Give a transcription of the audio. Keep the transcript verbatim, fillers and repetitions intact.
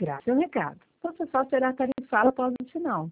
grave. Seu recado. Você só será tarifado após o sinal.